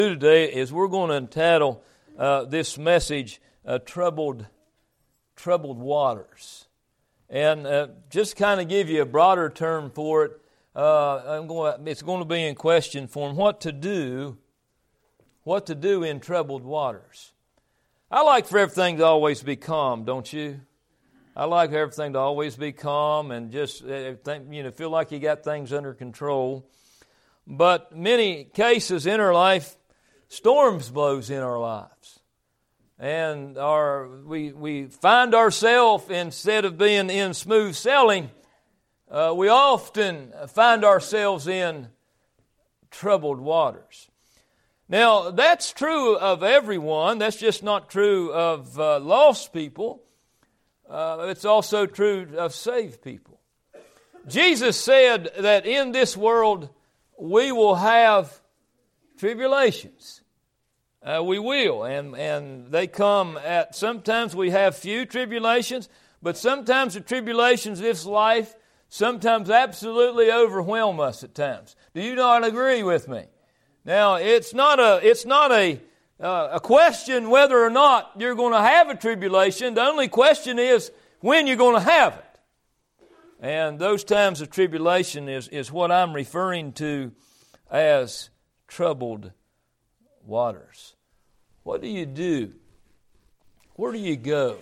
Today is we're going to entitle this message troubled waters, and just kind of give you a broader term for it. It's going to be in question form: what to do in troubled waters. I like for everything to always be calm, don't you? I like for everything to always be calm and just feel like you got things under control. But many cases in our life, storms blows in our lives, and we find ourselves, instead of being in smooth sailing, we often find ourselves in troubled waters. Now, that's true of everyone. That's just not true of lost people. It's also true of saved people. Jesus said that in this world we will have tribulations. We will, and they come at, sometimes we have few tribulations, but sometimes the tribulations of this life sometimes absolutely overwhelm us at times. Do you not agree with me? Now, it's not a question whether or not you're going to have a tribulation. The only question is when you're going to have it. And those times of tribulation is what I'm referring to as troubled waters. What do you do? Where do you go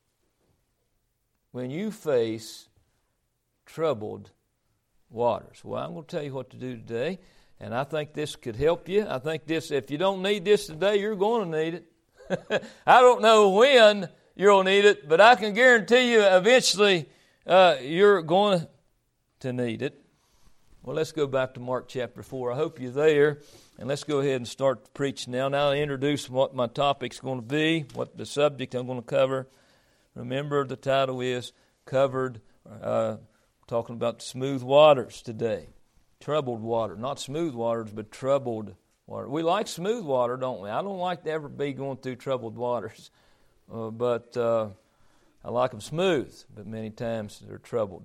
when you face troubled waters? Well, I'm going to tell you what to do today, and I think this could help you. I think this, if you don't need this today, you're going to need it. I don't know when you'll need it, but I can guarantee you eventually you're going to need it. Well, let's go back to Mark chapter 4. I hope you're there, and let's go ahead and start preaching now. Now I'll introduce what my topic's going to be, what the subject I'm going to cover. Remember, the title is Covered, talking about smooth waters today. Troubled water. Not smooth waters, but troubled water. We like smooth water, don't we? I don't like to ever be going through troubled waters, but I like them smooth, but many times they're troubled.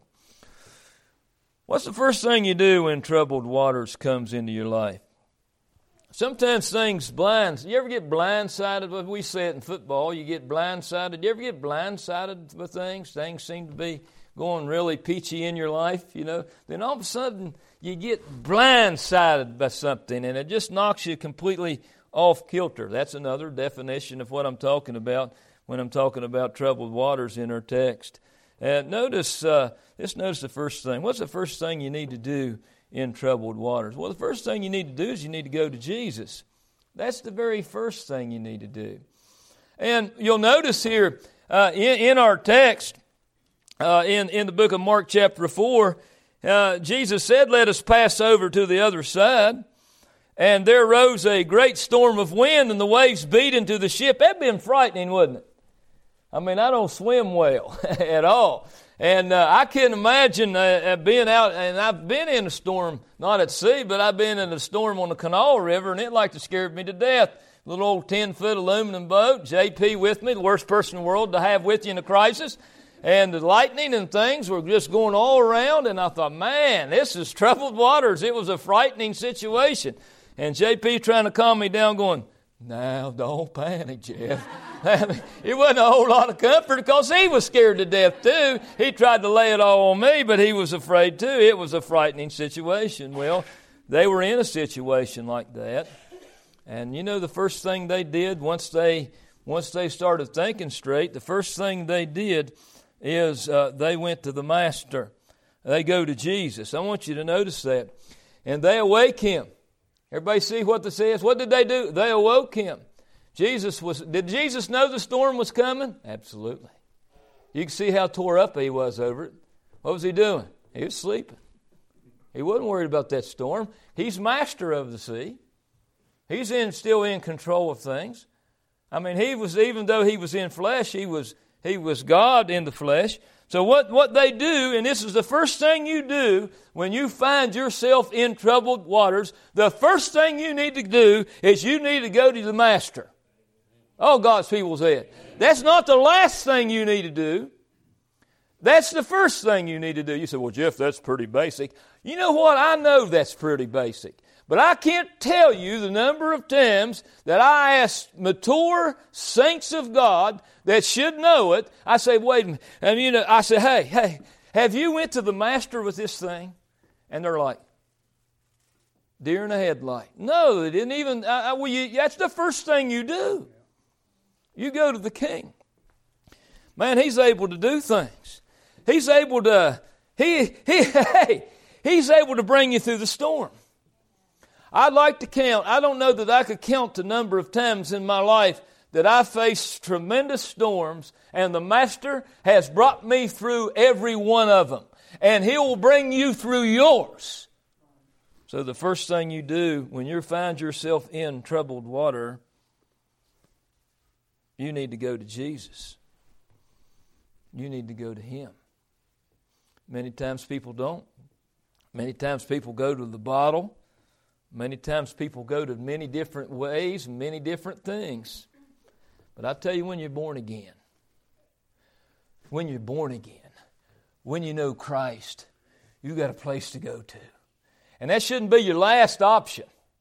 What's the first thing you do when troubled waters comes into your life? Sometimes things you ever get blindsided? We say it in football, you get blindsided. You ever get blindsided with things? Things seem to be going really peachy in your life, Then all of a sudden you get blindsided by something, and it just knocks you completely off kilter. That's another definition of what I'm talking about when I'm talking about troubled waters in our text. Notice the first thing. What's the first thing you need to do in troubled waters? Well, the first thing you need to do is you need to go to Jesus. That's the very first thing you need to do. And you'll notice here in our text, in the book of Mark chapter 4, Jesus said, "Let us pass over to the other side." And there rose a great storm of wind, and the waves beat into the ship. That'd been frightening, wouldn't it? I mean, I don't swim well at all. And I can't imagine being out, and I've been in a storm, not at sea, but I've been in a storm on the Kanawha River, and it like to scared me to death. Little old 10-foot aluminum boat, JP with me, the worst person in the world to have with you in a crisis. And the lightning and things were just going all around, and I thought, man, this is troubled waters. It was a frightening situation. And JP trying to calm me down going, "Now, don't panic, Jeff." It wasn't a whole lot of comfort because he was scared to death too. He tried to lay it all on me, but he was afraid too. It was a frightening situation. Well, they were in a situation like that. And the first thing they did once they started thinking straight, the first thing they did is they went to the Master. They go to Jesus. I want you to notice that. And they awake him. Everybody see what this is? What did they do? They awoke him. Did Jesus know the storm was coming? Absolutely. You can see how tore up he was over it. What was he doing? He was sleeping. He wasn't worried about that storm. He's master of the sea. He's still in control of things. I mean, even though he was in flesh, he was God in the flesh. So what they do, and this is the first thing you do when you find yourself in troubled waters, the first thing you need to do is you need to go to the Master. Oh, God's people said. That's not the last thing you need to do. That's the first thing you need to do. You say, "Well, Jeff, that's pretty basic." You know what? I know that's pretty basic. But I can't tell you the number of times that I ask mature saints of God that should know it. I say, wait a minute. And I say, hey, have you went to the master with this thing? And they're like, deer in the headlight. No, they didn't even. That's the first thing you do. You go to the King. Man, He's able to do things. He's able to. He's able to bring you through the storm. I'd like to count. I don't know that I could count the number of times in my life that I faced tremendous storms, and the Master has brought me through every one of them. And He will bring you through yours. So the first thing you do when you find yourself in troubled water, you need to go to Jesus. You need to go to Him. Many times people don't. Many times people go to the bottle. Many times people go to many different ways, many different things. But I tell you, when you're born again, when you know Christ, you got a place to go to. And that shouldn't be your last option.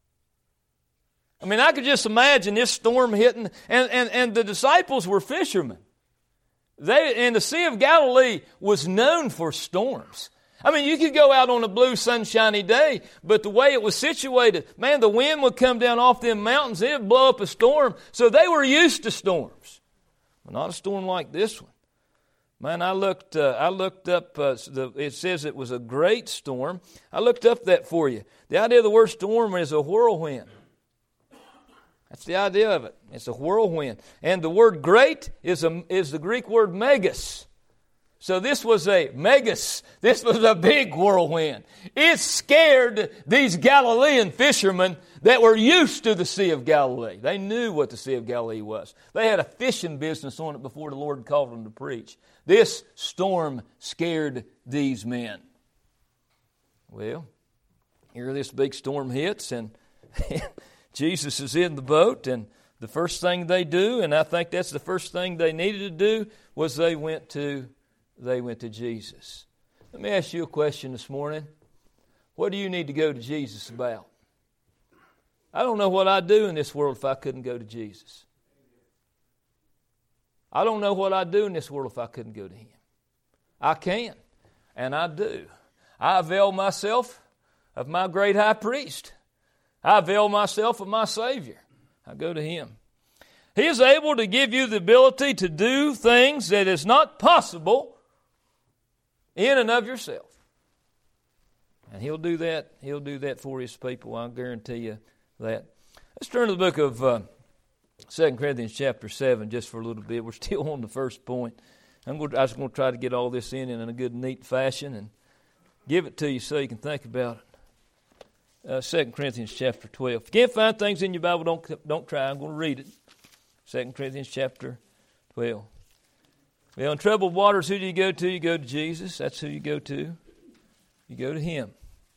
I mean, I could just imagine this storm hitting, and the disciples were fishermen. And the Sea of Galilee was known for storms. I mean, you could go out on a blue, sunshiny day, but the way it was situated, man, the wind would come down off them mountains, it would blow up a storm. So they were used to storms. But not a storm like this one. Man, I looked up, it says it was a great storm. I looked up that for you. The idea of the word storm is a whirlwind. That's the idea of it. It's a whirlwind. And the word great is the Greek word megas. So this was a megas. This was a big whirlwind. It scared these Galilean fishermen that were used to the Sea of Galilee. They knew what the Sea of Galilee was. They had a fishing business on it before the Lord called them to preach. This storm scared these men. Well, here this big storm hits, and Jesus is in the boat, and the first thing they do, and I think that's the first thing they needed to do, was they went to Jesus. Let me ask you a question this morning. What do you need to go to Jesus about? I don't know what I'd do in this world if I couldn't go to Jesus. I don't know what I'd do in this world if I couldn't go to Him. I can, and I do. I avail myself of my great high priest. I avail myself of my Savior. I go to Him. He is able to give you the ability to do things that is not possible in and of yourself. And He'll do that. He'll do that for His people. I'll guarantee you that. Let's turn to the book of 2 Corinthians chapter 7 just for a little bit. We're still on the first point. I'm just going to try to get all this in a good, neat fashion and give it to you so you can think about it. 2 Corinthians chapter 12. If you can't find things in your Bible, don't try. I'm going to read it. 2 Corinthians chapter 12. Well, in troubled waters, who do you go to? You go to Jesus. That's who you go to. You go to Him.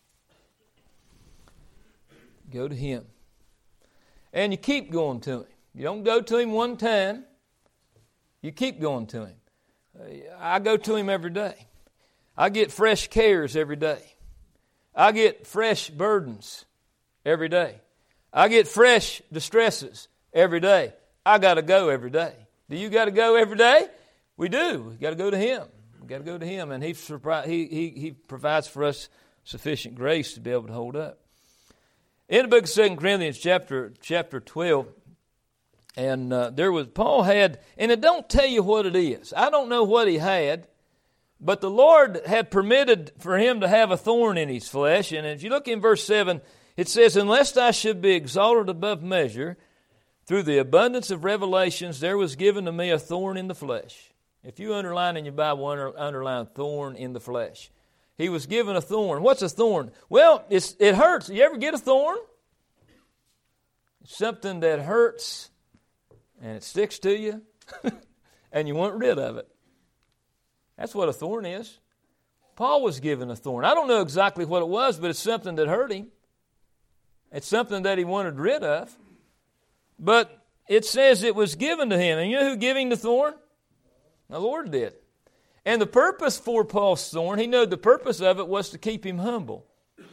Go to Him. And you keep going to Him. You don't go to Him one time. You keep going to Him. I go to Him every day. I get fresh cares every day. I get fresh burdens every day. I get fresh distresses every day. I got to go every day. Do you got to go every day? We do. We've got to go to Him. We've got to go to Him, and He provides for us sufficient grace to be able to hold up. In the book of 2 Corinthians chapter 12, and Paul had, and it don't tell you what it is. I don't know what he had, but the Lord had permitted for him to have a thorn in his flesh. And if you look in verse 7, it says, "Unless I should be exalted above measure, through the abundance of revelations, there was given to me a thorn in the flesh." If you underline in your Bible, underline thorn in the flesh. He was given a thorn. What's a thorn? Well, it hurts. You ever get a thorn? It's something that hurts and it sticks to you and you want rid of it. That's what a thorn is. Paul was given a thorn. I don't know exactly what it was, but it's something that hurt him. It's something that he wanted rid of. But it says it was given to him. And you know who gave him the thorn? The Lord did. And the purpose for Paul's thorn, he knew the purpose of it was to keep him humble.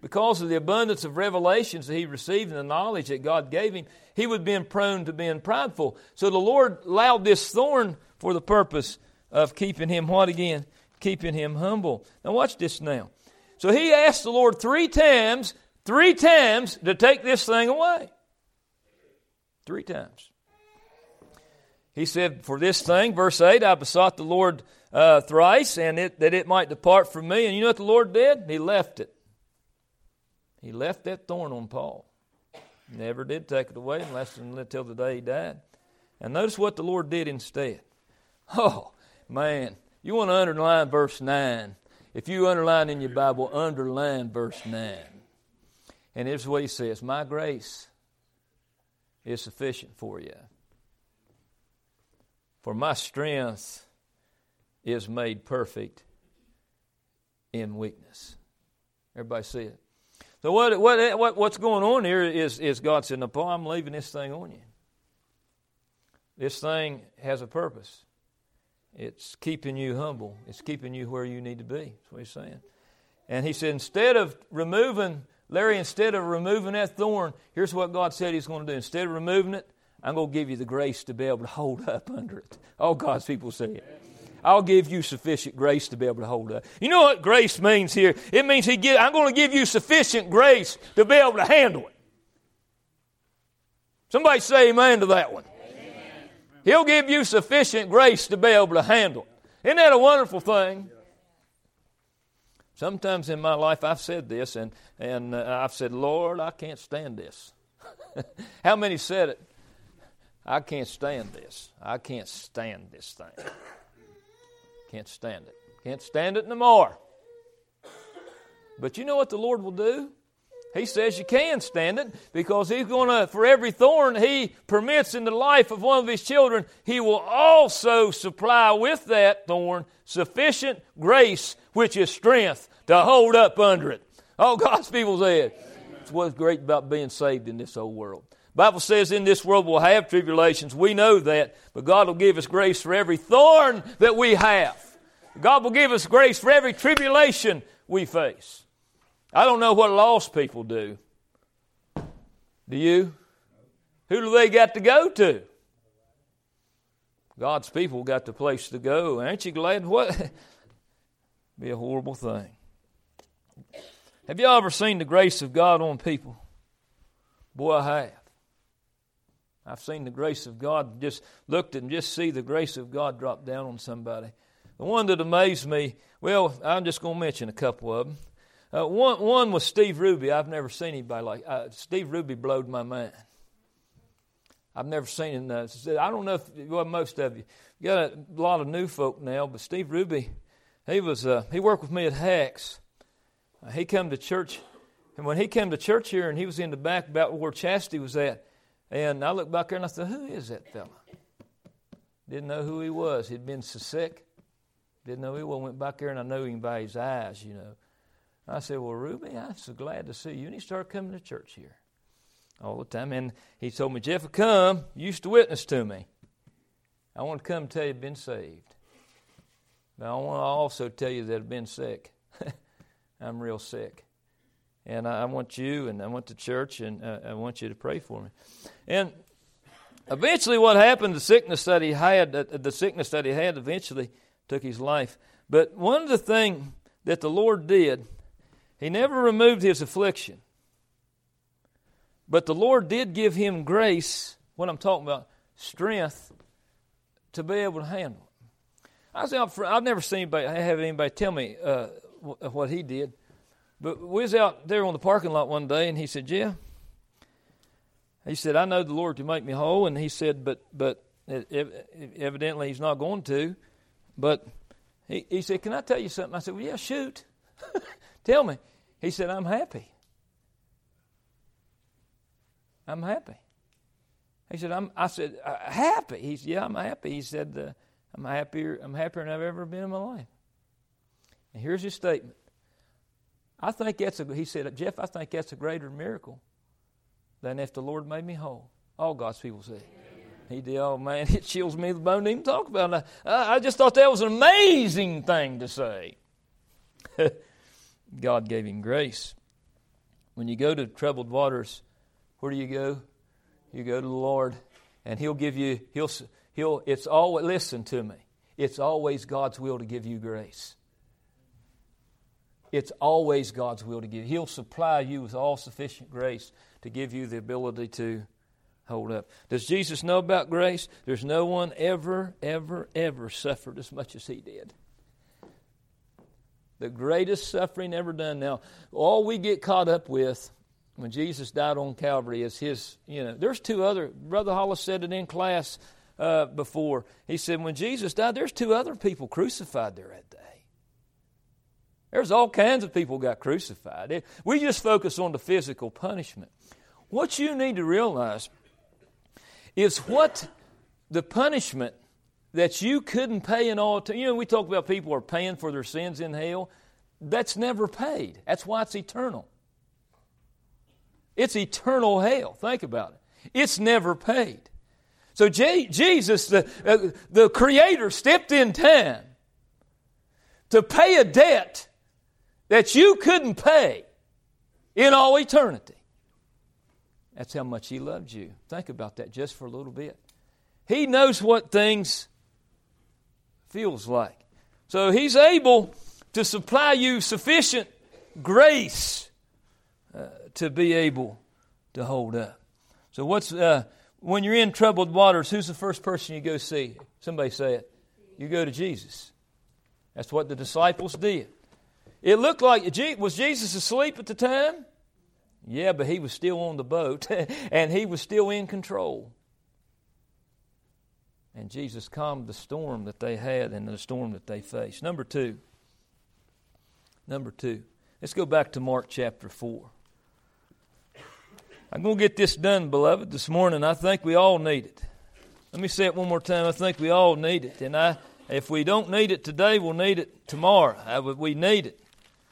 because of the abundance of revelations that he received and the knowledge that God gave him, he would have been prone to being prideful. So the Lord allowed this thorn for the purpose of keeping him what again? Keeping him humble. Now watch this now. So he asked the Lord three times to take this thing away. 3 times. He said, for this thing, verse 8, I besought the Lord thrice, and that it might depart from me. And you know what the Lord did? He left it. He left that thorn on Paul. Never did take it away until the day he died. And notice what the Lord did instead. Oh, man. You want to underline verse 9. If you underline in your Bible, underline verse 9. And here's what he says. My grace is sufficient for you. For my strength is made perfect in weakness. Everybody see it? So what's going on here is God said, no, Paul, I'm leaving this thing on you. This thing has a purpose. It's keeping you humble. It's keeping you where you need to be. That's what he's saying. And he said, instead of removing that thorn, here's what God said he's going to do. Instead of removing it, I'm going to give you the grace to be able to hold up under it. All God's people say it. I'll give you sufficient grace to be able to hold up. You know what grace means here? It means I'm going to give you sufficient grace to be able to handle it. Somebody say amen to that one. Amen. He'll give you sufficient grace to be able to handle it. Isn't that a wonderful thing? Sometimes in my life I've said this, and I've said, Lord, I can't stand this. How many said it? I can't stand this. I can't stand this thing. Can't stand it. Can't stand it no more. But you know what the Lord will do? He says you can stand it because He's going to, for every thorn He permits in the life of one of His children, He will also supply with that thorn sufficient grace, which is strength, to hold up under it. Oh, God's people said. It's what's great about being saved in this old world. The Bible says in this world we'll have tribulations. We know that. But God will give us grace for every thorn that we have. God will give us grace for every tribulation we face. I don't know what lost people do. Do you? Who do they got to go to? God's people got the place to go. Aren't you glad? What? Be a horrible thing. Have you ever seen the grace of God on people? Boy, I have. I've seen the grace of God, just looked and just see the grace of God drop down on somebody. The one that amazed me, well, I'm just going to mention a couple of them. One was Steve Ruby. I've never seen anybody like Steve Ruby blowed my mind. I've never seen him. I don't know if most of you got a lot of new folk now, but Steve Ruby, he worked with me at Hacks. He come to church, and when he came to church here, and he was in the back about where Chastity was at, and I looked back there and I thought, who is that fella? Didn't know who he was. He'd been so sick. Didn't know who he was. Went back there and I knew him by his eyes, you know. I said, well, Ruby, I'm so glad to see you. And he started coming to church here all the time. And he told me, Jeff, come, you used to witness to me. I want to come and tell you I've been saved. But I want to also tell you that I've been sick. I'm real sick. And I want you, and I want the church, and I want you to pray for me. And eventually what happened, the sickness that he had eventually took his life. But one of the things that the Lord did, He never removed his affliction. But the Lord did give him grace, what I'm talking about, strength, to be able to handle it. I've never seen anybody tell me what he did. But we was out there on the parking lot one day, and he said, "Yeah." He said, "I know the Lord to make me whole." And he said, "But evidently He's not going to." But he said, "Can I tell you something?" I said, "Well, yeah, shoot. Tell me." He said, "I'm happy. I'm happy." He said, I said, "Happy?" He said, "Yeah, I'm happy." He said, I'm happier than I've ever been in my life." And here's his statement. He said, "Jeff, I think that's a greater miracle than if the Lord made me whole." All God's people say. He did. Oh, man, it chills me to the bone to even talk about it. I just thought that was an amazing thing to say. God gave him grace. When you go to troubled waters, where do you go? You go to the Lord, and He'll give you, it's always, listen to me, it's always God's will to give you grace. It's always God's will to give. He'll supply you with all sufficient grace to give you the ability to hold up. Does Jesus know about grace? There's no one ever suffered as much as He did. The greatest suffering ever done. Now, all we get caught up with when Jesus died on Calvary is His, there's two other, Brother Hollis said it in class before. He said when Jesus died, there's two other people crucified there that day. There's all kinds of people got crucified. We just focus on the physical punishment. What you need to realize is what the punishment that you couldn't pay in all time. We talk about people are paying for their sins in hell. That's never paid. That's why it's eternal. It's eternal hell. Think about it. It's never paid. So Jesus, the Creator, stepped in time to pay a debt that you couldn't pay in all eternity. That's how much He loved you. Think about that just for a little bit. He knows what things feels like. So He's able to supply you sufficient grace to be able to hold up. So when you're in troubled waters, who's the first person you go see? Somebody say it. You go to Jesus. That's what the disciples did. It looked like, was Jesus asleep at the time? Yeah, but He was still on the boat and He was still in control. And Jesus calmed the storm that they had and the storm that they faced. Number two. Let's go back to Mark chapter 4. I'm going to get this done, beloved, this morning. I think we all need it. Let me say it one more time. I think we all need it. And if we don't need it today, we'll need it tomorrow. We need it.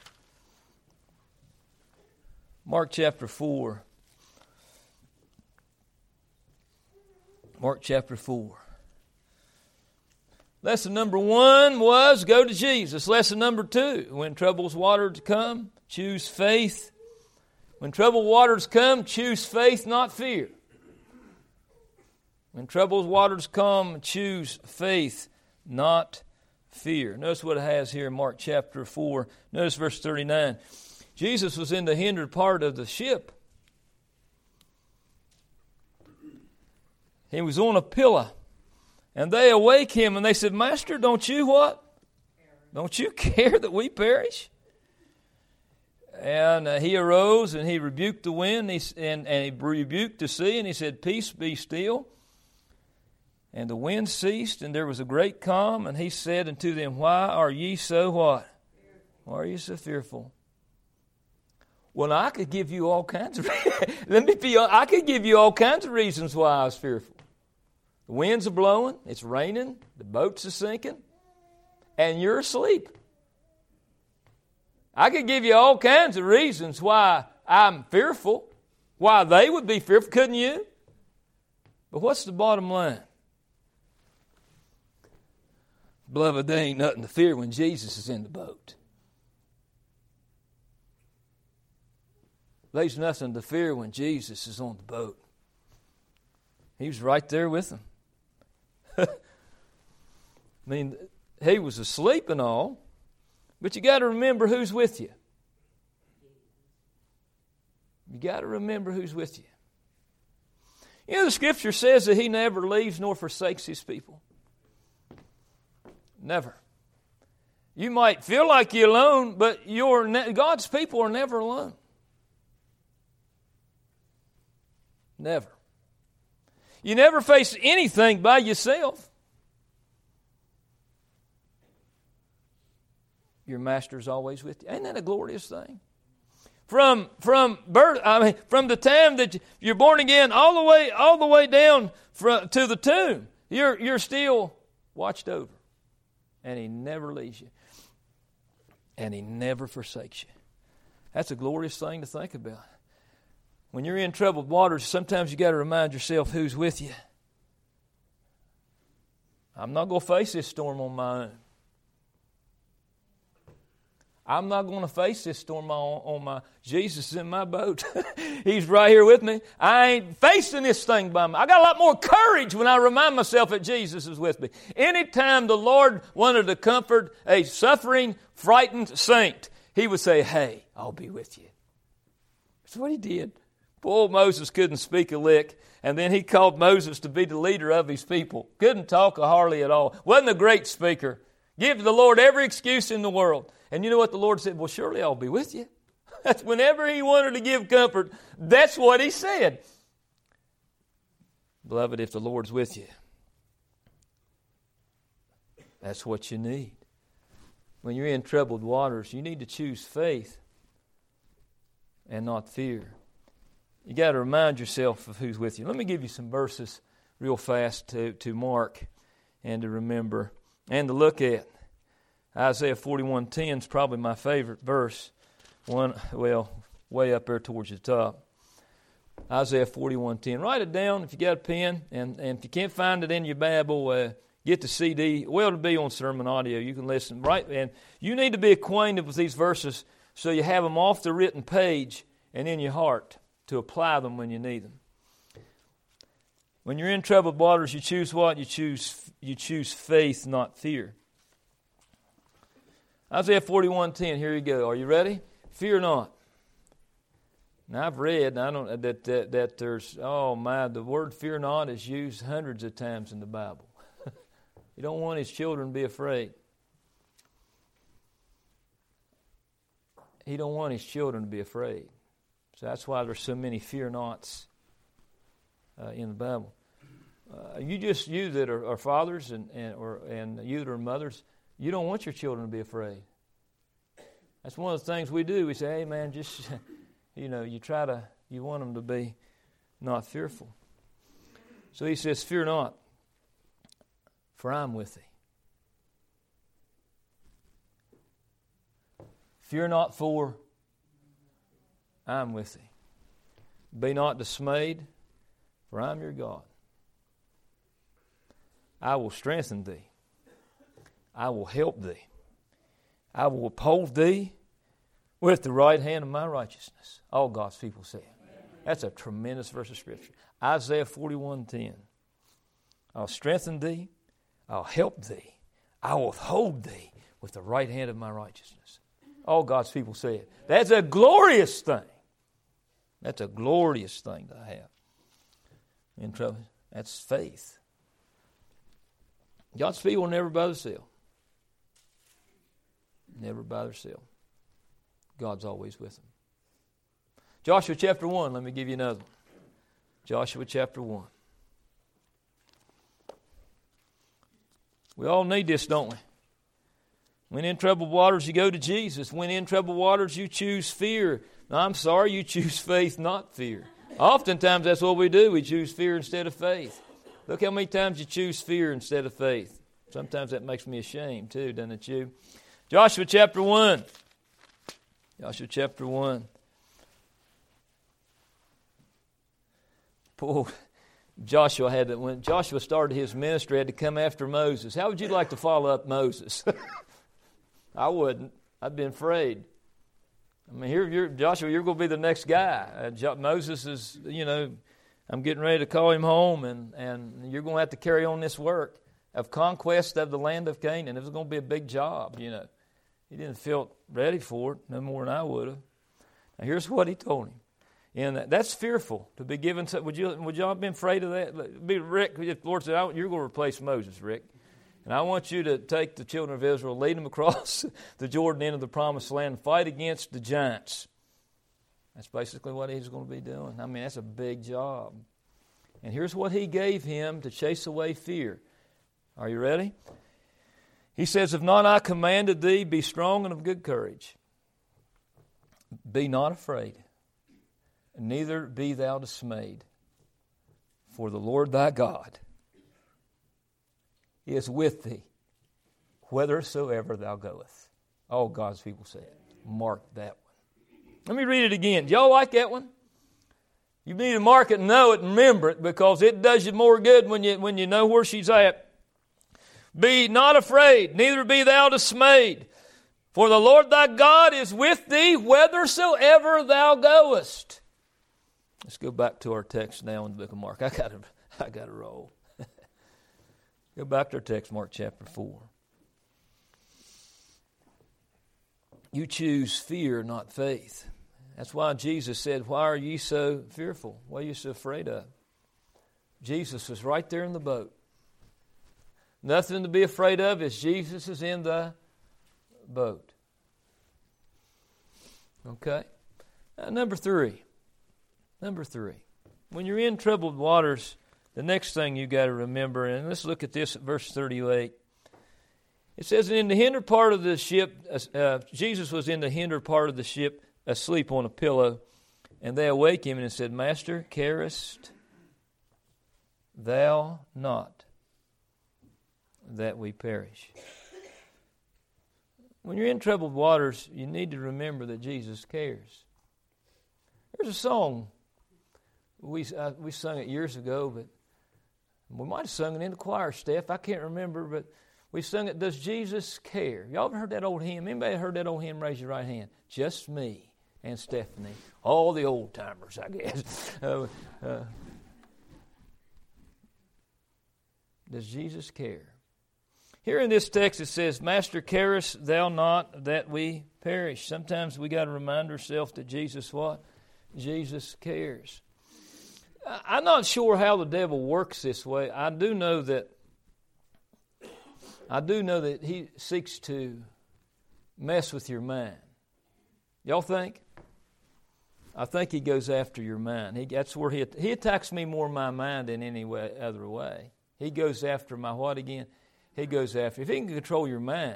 Mark chapter 4. Mark chapter 4. Lesson number 1 was go to Jesus. Lesson number 2, when troubled waters come, choose faith. When troubled waters come, choose faith, not fear. When troubled waters come, choose faith, not fear. Notice what it has here in Mark chapter 4. Notice verse 39. Jesus was in the hinder part of the ship. He was on a pillar. And they awake Him and they said, Master, don't you what? Don't you care that we perish? And He arose and He rebuked the wind and He rebuked the sea and He said, Peace, be still. And the wind ceased and there was a great calm. And He said unto them, Why are ye so what? Why are you so fearful? Well, I could give you all kinds of I could give you all kinds of reasons why I was fearful. The winds are blowing, it's raining, the boats are sinking, and you're asleep. I could give you all kinds of reasons why I'm fearful, why they would be fearful, couldn't you? But what's the bottom line? Beloved, there ain't nothing to fear when Jesus is in the boat. There's nothing to fear when Jesus is on the boat. He was right there with them. I mean, He was asleep and all, but you got to remember who's with you. You got to remember who's with you. You know, the Scripture says that He never leaves nor forsakes His people. Never. You might feel like you're alone, but God's people are never alone. Never. You never face anything by yourself. Your Master's always with you. Ain't that a glorious thing? From birth, from the time that you're born again, all the way down to the tomb, you're still watched over, and He never leaves you, and He never forsakes you. That's a glorious thing to think about. When you're in troubled waters, sometimes you got to remind yourself who's with you. I'm not going to face this storm on my own. I'm not going to face this storm on my... Jesus is in my boat. He's right here with me. I ain't facing this thing by me. I got a lot more courage when I remind myself that Jesus is with me. Anytime the Lord wanted to comfort a suffering, frightened saint, He would say, hey, I'll be with you. That's what He did. Poor old Moses couldn't speak a lick, and then He called Moses to be the leader of His people. Couldn't talk hardly at all. Wasn't a great speaker. Give the Lord every excuse in the world. And you know what the Lord said? Well, surely I'll be with you. That's whenever He wanted to give comfort, that's what He said. Beloved, if the Lord's with you, that's what you need. When you're in troubled waters, you need to choose faith and not fear. You got to remind yourself of who's with you. Let me give you some verses real fast to mark and to remember and to look at. Isaiah 41:10 is probably my favorite verse. Way up there towards the top. Isaiah 41:10. Write it down if you got a pen, and if you can't find it in your Bible, get the CD. Well, it'll be on sermon audio. You can listen. Right, and you need to be acquainted with these verses so you have them off the written page and in your heart to apply them when you need them. When you're in troubled waters, you choose what? You choose faith, not fear. Isaiah 41:10, here you go. Are you ready? Fear not. Now I've read, that there's, the word fear not is used hundreds of times in the Bible. You don't want His children to be afraid. He don't want His children to be afraid. So that's why there's so many fear nots in the Bible. You that are fathers and you that are mothers, you don't want your children to be afraid. That's one of the things we do. We say, hey man, just, you want them to be not fearful. So He says, fear not, for I'm with thee. Fear not, for I'm with thee. Be not dismayed, for I'm your God. I will strengthen thee. I will help thee. I will uphold thee with the right hand of my righteousness. All God's people say it. That's a tremendous verse of Scripture. Isaiah 41:10. I'll strengthen thee. I'll help thee. I will uphold thee with the right hand of my righteousness. All God's people say it. That's a glorious thing. That's a glorious thing to have. In trouble. That's faith. God's people are never by themselves. Never by themselves. God's always with them. Joshua chapter 1, let me give you another one. Joshua chapter 1. We all need this, don't we? When in troubled waters, you go to Jesus. When in troubled waters, you choose fear. No, I'm sorry, you choose faith, not fear. Oftentimes, that's what we do. We choose fear instead of faith. Look how many times you choose fear instead of faith. Sometimes that makes me ashamed too, doesn't it you? Joshua chapter 1. Joshua chapter 1. Poor Joshua when Joshua started his ministry, had to come after Moses. How would you like to follow up Moses? I wouldn't. I'd been afraid. I mean, Joshua, you're going to be the next guy. Moses is, I'm getting ready to call him home, and you're going to have to carry on this work of conquest of the land of Canaan. It was going to be a big job, He didn't feel ready for it no more than I would have. Now, here's what he told him. And that's fearful to be given. Would y'all have been afraid of that? Rick, the Lord said, you're going to replace Moses, Rick. And I want you to take the children of Israel, lead them across the Jordan into the promised land, and fight against the giants. That's basically what he's going to be doing. I mean, that's a big job. And here's what he gave him to chase away fear. Are you ready? He says, if not I commanded thee, be strong and of good courage. Be not afraid, neither be thou dismayed. For the Lord thy God is with thee, whithersoever thou goest. All God's people say it. Mark that one. Let me read it again. Do y'all like that one? You need to mark it, know it, and remember it, because it does you more good when you know where she's at. Be not afraid, neither be thou dismayed. For the Lord thy God is with thee whithersoever thou goest. Let's go back to our text now in the book of Mark. I got to roll. Go back to our text, Mark chapter 4. You choose fear, not faith. That's why Jesus said, why are you so fearful? What are you so afraid of? Jesus was right there in the boat. Nothing to be afraid of as Jesus is in the boat. Okay? Number three. When you're in troubled waters, the next thing you got to remember, and let's look at this at verse 38. It says, in the hinder part of the ship, Jesus was in the hinder part of the ship, asleep on a pillow, and they awake him and said, Master, carest thou not that we perish? When you're in troubled waters, you need to remember that Jesus cares. There's a song, we sung it years ago, but we might have sung it in the choir, Steph. I can't remember, but we sung it, Does Jesus Care? Y'all ever heard that old hymn? Anybody heard that old hymn? Raise your right hand. Just me and Stephanie. All the old timers, I guess. Does Jesus care? Here in this text it says, Master, carest thou not that we perish? Sometimes we got to remind ourselves that Jesus what? Jesus cares. I'm not sure how the devil works this way. I do know that he seeks to mess with your mind. Y'all think? I think he goes after your mind. That's where he attacks me more in my mind than any other way. He goes after my what again? He goes after. If he can control your mind,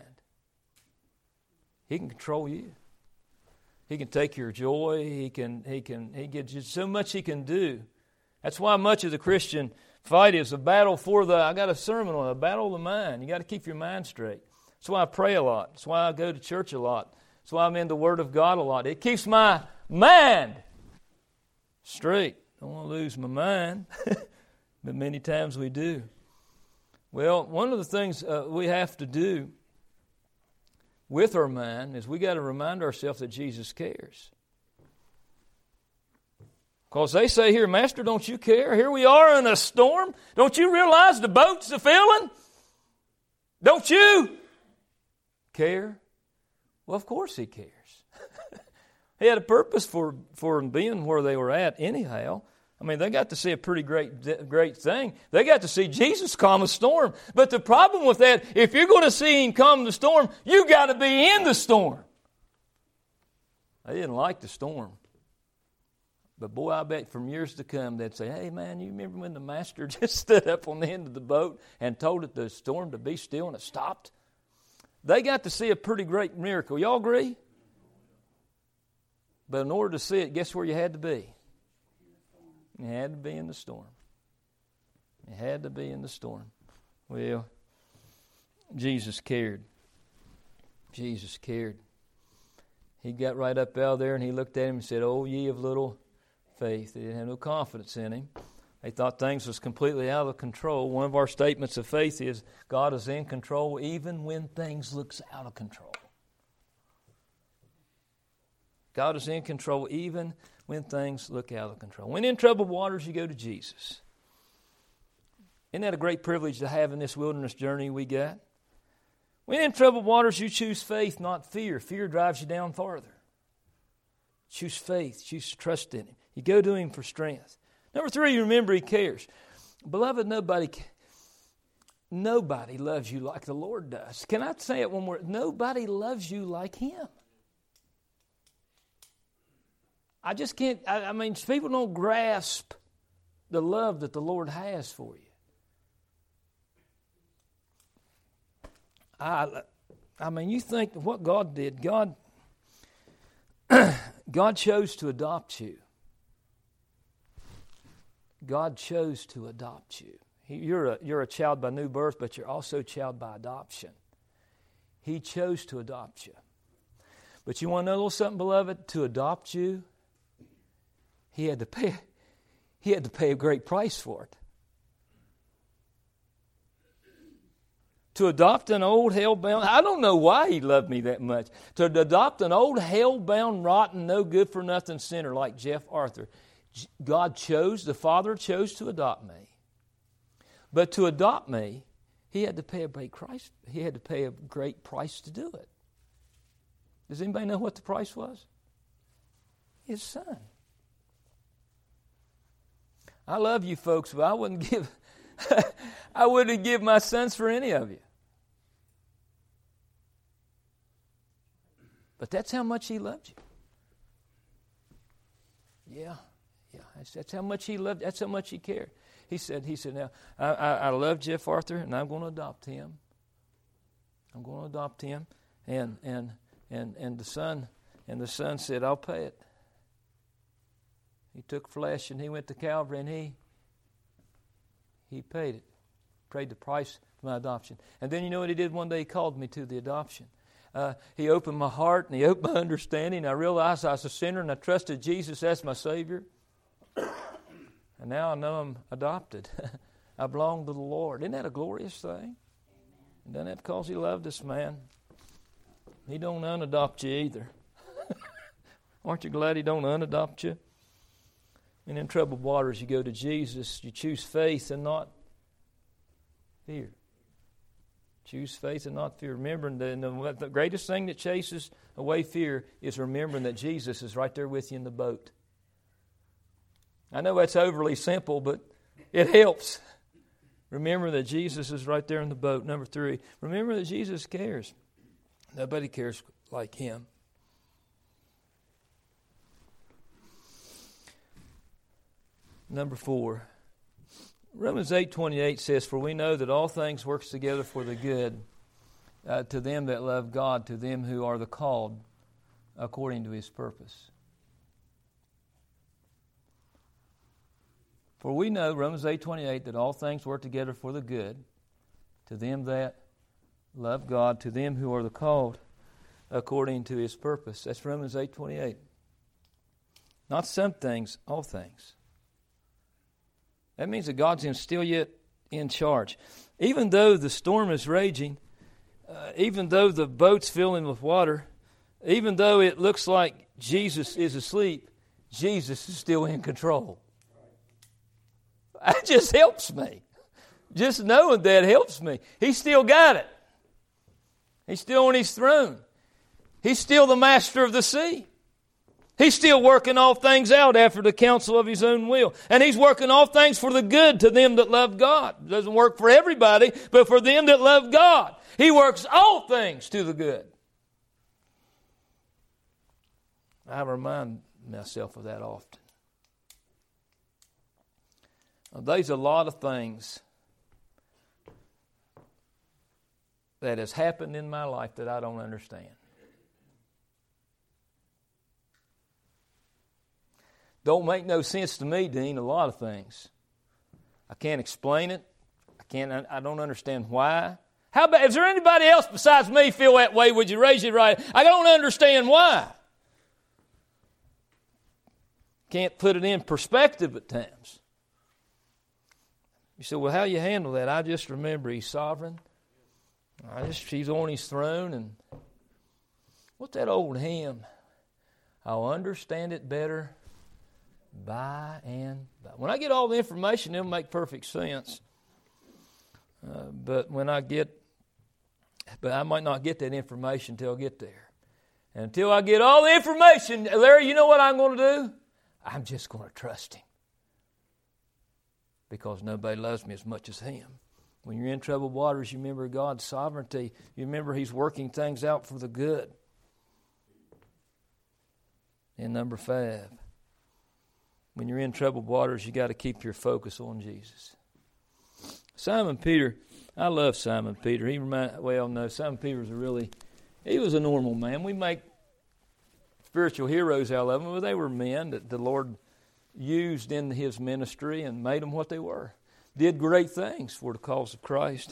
he can control you. He can take your joy. He gets so much he can do. That's why much of the Christian fight is a battle I got a sermon on a battle of the mind. You got to keep your mind straight. That's why I pray a lot. That's why I go to church a lot. That's why I'm in the Word of God a lot. It keeps my mind straight. I don't want to lose my mind, but many times we do. Well, one of the things we have to do with our mind is we got to remind ourselves that Jesus cares. Because they say here, Master, don't you care? Here we are in a storm. Don't you realize the boat's a-filling? Don't you care? Well, of course he cares. He had a purpose for them being where they were at anyhow. I mean, they got to see a pretty great thing. They got to see Jesus calm a storm. But the problem with that, if you're going to see him calm the storm, you got to be in the storm. They didn't like the storm. But boy, I bet from years to come, they'd say, hey man, you remember when the Master just stood up on the end of the boat and told it the storm to be still and it stopped? They got to see a pretty great miracle. Y'all agree? But in order to see it, guess where you had to be? You had to be in the storm. You had to be in the storm. Well, Jesus cared. Jesus cared. He got right up out there and he looked at him and said, oh, ye of little faith. They didn't have no confidence in him. They thought things was completely out of control. One of our statements of faith is God is in control even when things looks out of control. God is in control even when things look out of control. When in troubled waters, you go to Jesus. Isn't that a great privilege to have in this wilderness journey we got? When in troubled waters, you choose faith, not fear. Fear drives you down farther. Choose faith. Choose to trust in him. You go to him for strength. Number 3, you remember he cares. Beloved, nobody loves you like the Lord does. Can I say it one more? Nobody loves you like him. I just can't, I mean, people don't grasp the love that the Lord has for you. I mean, you think what God did, God chose to adopt you. God chose to adopt you. You're a child by new birth, but you're also a child by adoption. He chose to adopt you. But you want to know a little something, beloved? To adopt you, He had to pay a great price for it. To adopt an old hell-bound, I don't know why He loved me that much. To adopt an old hell-bound, rotten, no good for nothing sinner like Jeff Arthur. God chose, the Father chose to adopt me. But to adopt me, He had to pay a great price. He had to pay a great price to do it. Does anybody know what the price was? His Son. I love you folks, but I wouldn't give my sons for any of you. But that's how much He loved you. Yeah. That's how much He loved. That's how much He cared. He said, now, I love Jeff Arthur, and I'm going to adopt him. I'm going to adopt him. And the son said, I'll pay it. He took flesh, and He went to Calvary, and He paid it. Paid the price for my adoption. And then you know what He did one day? He called me to the adoption. He opened my heart, and He opened my understanding. I realized I was a sinner, and I trusted Jesus as my Savior. And now I know I'm adopted. I belong to the Lord. Isn't that a glorious thing? And done that because He loved us, man. He don't unadopt you either. Aren't you glad He don't unadopt you? And in troubled waters, you go to Jesus. You choose faith and not fear. Choose faith and not fear. Remembering the greatest thing that chases away fear is remembering that Jesus is right there with you in the boat. I know that's overly simple, but it helps. Remember that Jesus is right there in the boat. Number 3, remember that Jesus cares. Nobody cares like Him. Number 4, Romans 8:28 says, "For we know that all things work together for the good to them that love God, to them who are the called according to His purpose." For we know, Romans 8:28, that all things work together for the good to them that love God, to them who are the called according to His purpose. That's Romans 8:28. Not some things, all things. That means that God's still yet in charge. Even though the storm is raging, even though the boat's filling with water, even though it looks like Jesus is asleep, Jesus is still in control. That just helps me. Just knowing that helps me. He's still got it. He's still on His throne. He's still the master of the sea. He's still working all things out after the counsel of His own will. And He's working all things for the good to them that love God. It doesn't work for everybody, but for them that love God. He works all things to the good. I remind myself of that often. There's a lot of things that has happened in my life that I don't understand. Don't make no sense to me, Dean, a lot of things. I can't explain it. I don't understand why. How about, is there anybody else besides me feel that way? Would you raise your right? I don't understand why. Can't put it in perspective at times. You say, well, how you handle that? I just remember He's sovereign. He's on His throne. And what's that old hymn? I'll understand it better by and by. When I get all the information, it'll make perfect sense. But I might not get that information until I get there. And until I get all the information, Larry, you know what I'm going to do? I'm just going to trust Him. Because nobody loves me as much as Him. When you're in troubled waters, you remember God's sovereignty. You remember He's working things out for the good. And number 5, when you're in troubled waters, you got to keep your focus on Jesus. Simon Peter, I love Simon Peter. Simon Peter he was a normal man. We make spiritual heroes out of them, but they were men that the Lord used in His ministry and made them what they were. Did great things for the cause of Christ.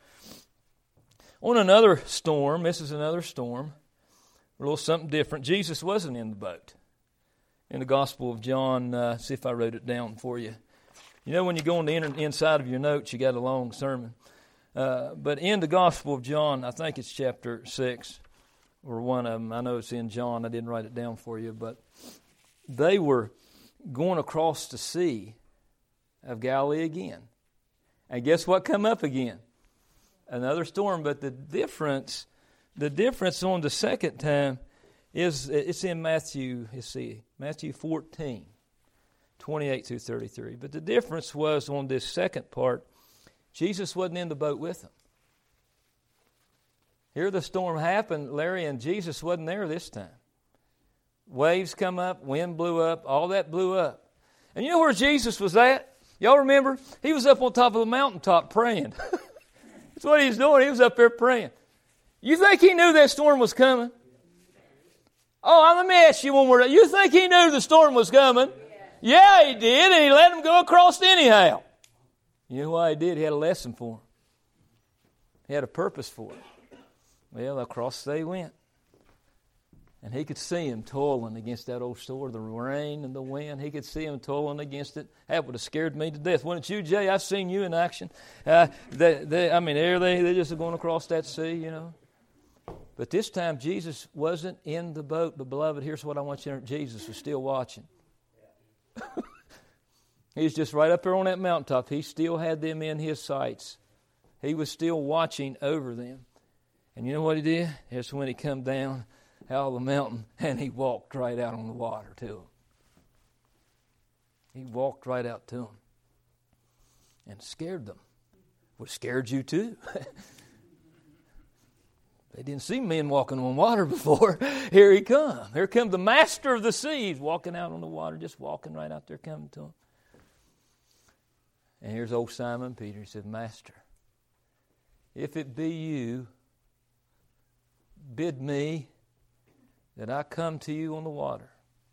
On another storm, this is another storm, a little something different. Jesus wasn't in the boat. In the Gospel of John, see if I wrote it down for you. You know when you go on the inside of your notes, you got a long sermon. But in the Gospel of John, I think it's chapter 6, or one of them. I know it's in John. I didn't write it down for you. But they were going across the Sea of Galilee again. And guess what come up again? Another storm. But the difference on the second time is, it's in Matthew 14, 28 through 33. But the difference was on this second part, Jesus wasn't in the boat with them. Here the storm happened, Larry, and Jesus wasn't there this time. Waves come up, wind blew up, all that blew up. And you know where Jesus was at? Y'all remember? He was up on top of the mountaintop praying. That's what he was doing. He was up there praying. You think he knew that storm was coming? Oh, let me ask you one more. You think he knew the storm was coming? Yeah, he did, and he let him go across anyhow. You know why he did? He had a lesson for him. He had a purpose for it. Well, across they went. And he could see him toiling against that old storm, the rain and the wind. He could see him toiling against it. That would have scared me to death. Wouldn't you, Jay? I've seen you in action. They're just going across that sea, you know. But this time, Jesus wasn't in the boat. But, beloved, here's what I want you to know. Jesus was still watching. He was just right up there on that mountaintop. He still had them in his sights. He was still watching over them. And you know what he did? That's when he come down out of the mountain and he walked right out on the water to them. He walked right out to them and scared them. Well, it scared you too. They didn't see men walking on water before. Here he come. Here come the master of the seas walking out on the water, just walking right out there coming to him. And here's old Simon Peter. He said, Master, if it be you, bid me that I come to you on the water.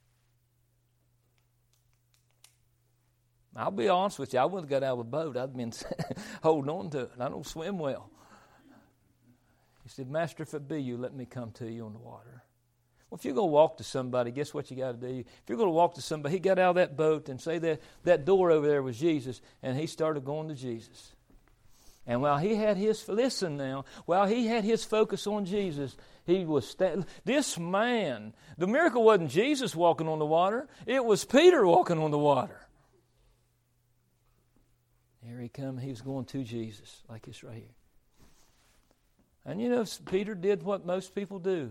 I'll be honest with you, I wouldn't have got out of the boat. I'd been holding on to it. I don't swim well. He said, Master, if it be you, let me come to you on the water. Well, if you're going to walk to somebody, guess what you got to do? If you're going to walk to somebody, he got out of that boat and say that door over there was Jesus, and he started going to Jesus. And while he had his focus on Jesus, he was this man. The miracle wasn't Jesus walking on the water; it was Peter walking on the water. Here he come. He was going to Jesus, like this right here. And you know, Peter did what most people do.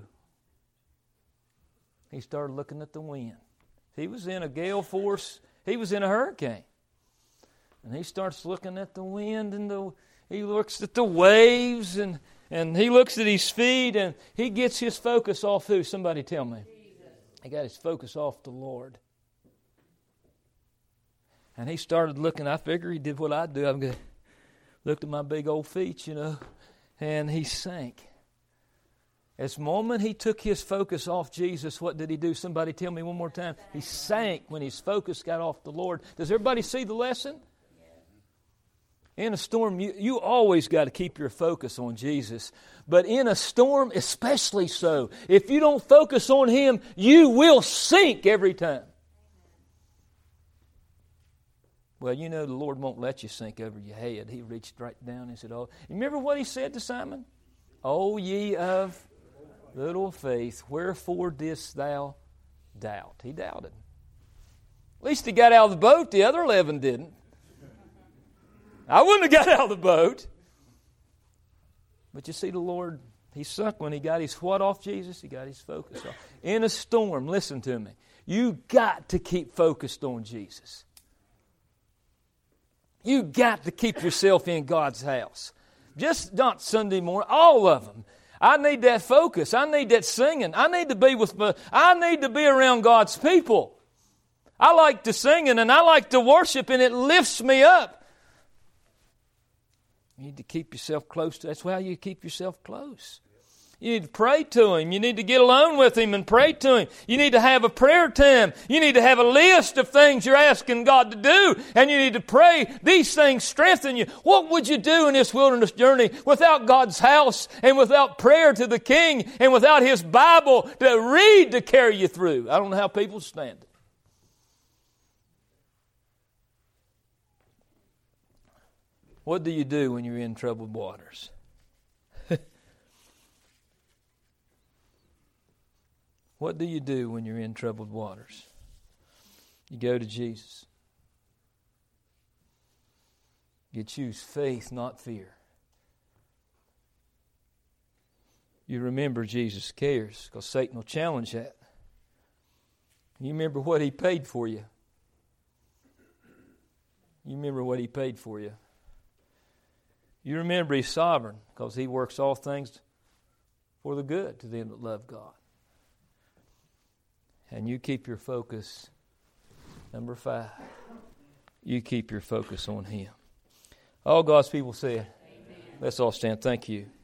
He started looking at the wind. He was in a gale force. He was in a hurricane, and he starts looking at the wind and he looks at the waves and he looks at his feet and he gets his focus off who? Somebody tell me. Jesus. He got his focus off the Lord. And he started looking. I figure he did what I do. I looked at my big old feet, you know, and he sank. As the moment he took his focus off Jesus, what did he do? Somebody tell me one more time. He sank when his focus got off the Lord. Does everybody see the lesson? In a storm, you always got to keep your focus on Jesus. But in a storm, especially so. If you don't focus on Him, you will sink every time. Well, you know the Lord won't let you sink over your head. He reached right down and said, "Oh." You remember what He said to Simon? "O ye of little faith, wherefore didst thou doubt?" He doubted. At least he got out of the boat. The other 11 didn't. I wouldn't have got out of the boat. But you see, the Lord, He sunk when He got His what off Jesus? He got His focus off. In a storm, listen to me, you got to keep focused on Jesus. You got to keep yourself in God's house. Just not Sunday morning, all of them. I need that focus. I need that singing. I need to be around God's people. I like to sing and I like to worship, and it lifts me up. You need to keep yourself close to. That's how you keep yourself close. You need to pray to Him. You need to get alone with Him and pray to Him. You need to have a prayer time. You need to have a list of things you're asking God to do. And you need to pray. These things strengthen you. What would you do in this wilderness journey without God's house and without prayer to the King and without His Bible to read to carry you through? I don't know how people stand it. What do you do when you're in troubled waters? What do you do when you're in troubled waters? You go to Jesus. You choose faith, not fear. You remember Jesus cares, because Satan will challenge that. You remember what He paid for you. You remember what He paid for you. You remember He's sovereign, because He works all things for the good to them that love God. And you keep your focus, number 5, you keep your focus on Him. All God's people said, amen. Let's all stand. Thank you.